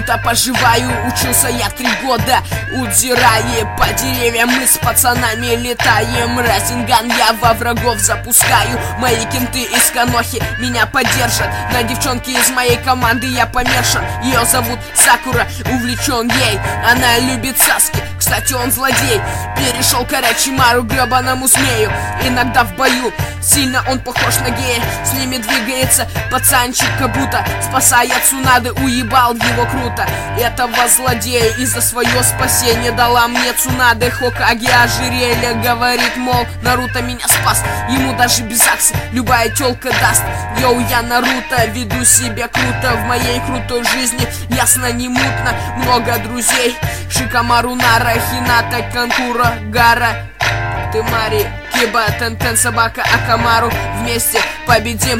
круто поживаю. Учился я 3 года, удирая по деревьям, мы с пацанами летаем. Разинган я во врагов запускаю. Мои кенты из Конохи меня поддержат. На девчонке из моей команды я помешан. Ее зовут Сакура, увлечен ей. Она любит Саски, кстати, он злодей. Перешел к Орочимару, гребаному змею. Иногда в бою сильно он похож на гея. С ними двигается пацанчик, как будто спасая Цунады, уебал его круто. Этого злодея из-за свое спасение дала мне Цунады. Хокаге ожерелье говорит, мол, Наруто меня спас. Ему даже без акса любая тёлка даст. Йоу, я Наруто, веду себя круто. В моей крутой жизни ясно не мутно. Много друзей: Шикамару, Нара, Хината, Канкура, Гара, Тымари, Киба, Тентен, Собака, Акамару. Вместе победим